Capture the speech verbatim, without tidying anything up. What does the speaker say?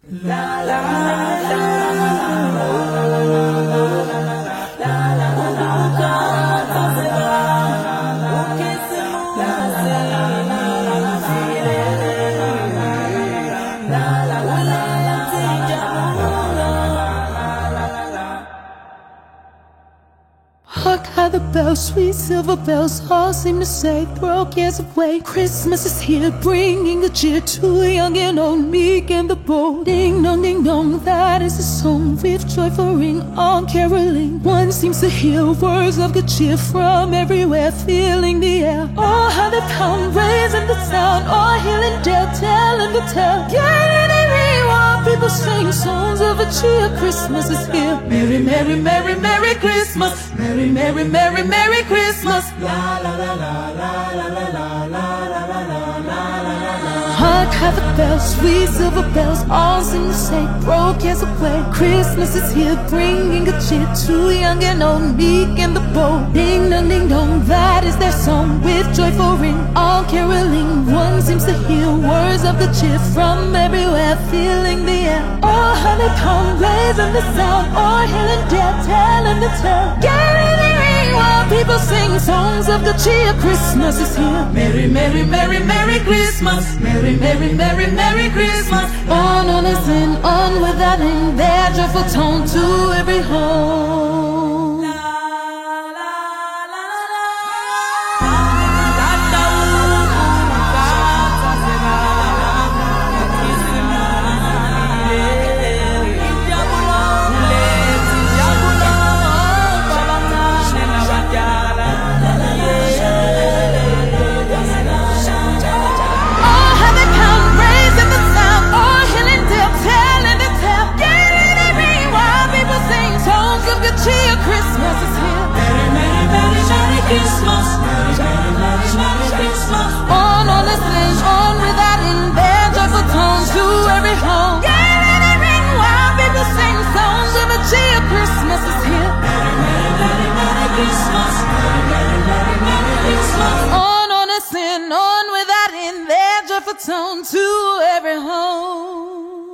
Hark how the bells, sweet silver bells, all seem to say, throw cares away. Christmas is here, bringing a cheer to young and old, meek and the bold. Ding dong, ding dong, that is the song, with joyful ring on caroling. One seems to hear words of good cheer from everywhere, filling the air. Oh, how they pound, raising the sound, all healing dare, telling the tale. Yeah, people sing songs of a cheer. Christmas is here. Merry, merry, merry, merry Christmas. Merry, merry, merry, merry Christmas. La la la la la la la la la la la la. Hark how the bells, sweet silver bells, all seem to say, throw cares away. Christmas is here, bringing a cheer to young and old, meek and the bold. Ding dong, ding dong, that is their song, with joyful ring, all caroling. One seems to hear words of the cheer from everywhere, filling the air. Oh, honey pound, raising the sound, all healing dead, telling the tale. Get in the ring while people sing songs of good cheer. Christmas is here. Merry, merry, merry, merry Christmas. Merry, merry, merry, merry Christmas. On, on and sing on without end, their joyful tone to every home. Christmas, Merry, Merry, Merry Christmas. On, on the stage, on without end, their joyful tones to every home. Get in the ring while people sing songs of a cheer. Christmas is here. Merry, Merry, Merry, Merry Christmas. Merry, Merry, Merry, Merry Christmas. On, on the sing, on without end, their joyful tone to every home.